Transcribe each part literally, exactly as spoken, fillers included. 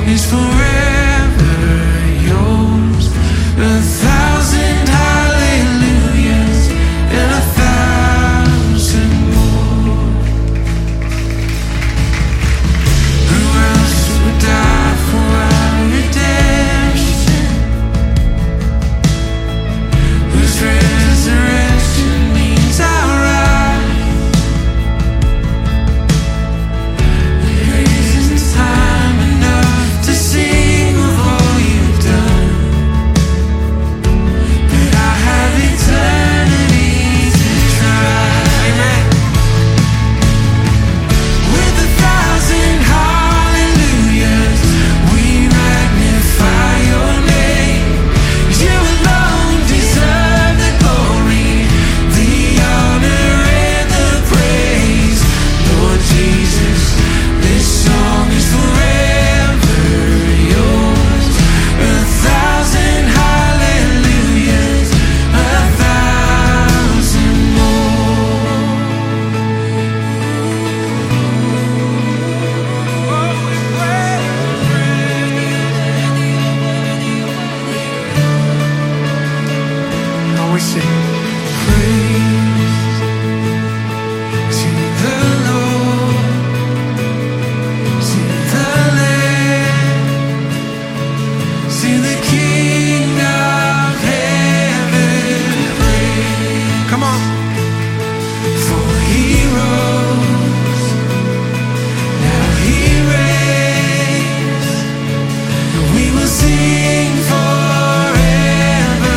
song is forever yours. A thousand hallelujahs and a thousand more. Who else would die for our redemption? Whose resurrection means our rise. There isn't time enough to sing of all you've done, but I have eternity to try. Amen. With a thousand hallelujahs, we magnify your name. You alone deserve the glory, the honor, and the praise. Lord Jesus, this song is forever yours. A thousand hallelujahs, a thousand more. Now we sing praise to the Lord, to the Lamb, to the King of heaven. Praise. Come on. For he rose, now he reigns. We will sing forever.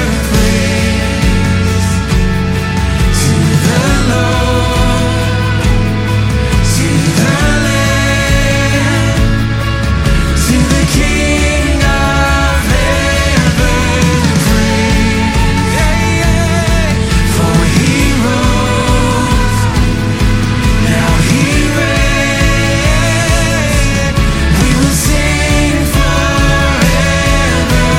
Praise to the Lord, to the Lamb, to the King of heaven. Praise. For he rose, now he reigns. We will sing forever.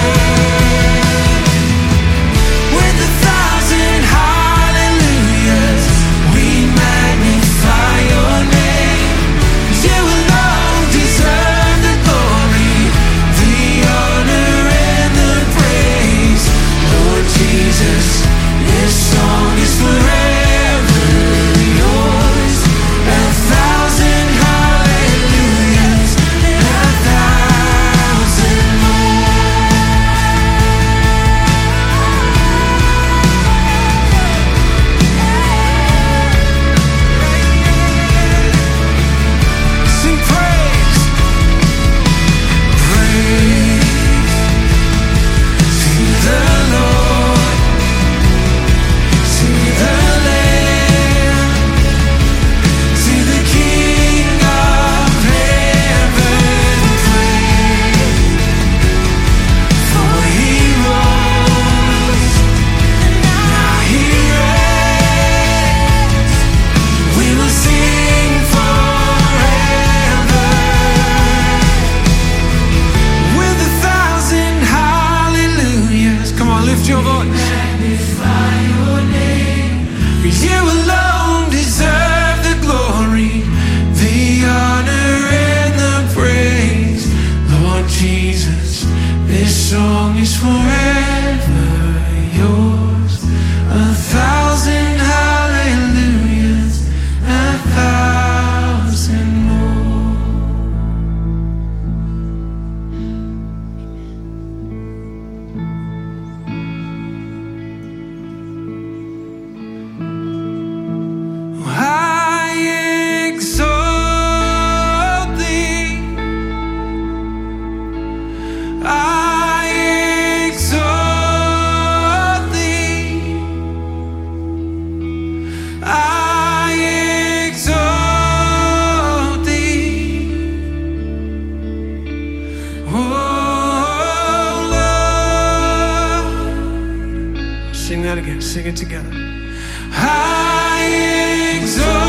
With a thousand hallelujahs, we magnify your name. You alone deserve the glory, the honor, and the praise. Lord Jesus, this song is forever yours. A thousand hallelujahs, a thousand more. Sing praise, praise to the Lord, to the Lamb, to the King of heaven. Praise, for he rose, now he reigns. We will sing forever. With a thousand hallelujahs. Come on, lift your voice. Magnify your name. You alone deserve the glory, the honor, and the praise. Lord Jesus, this song is forever yours. A thousand hallelujahs, a thousand more. I exalt thee. I exalt thee. I exalt thee. Oh Lord. Sing that again. Sing it together. I exalt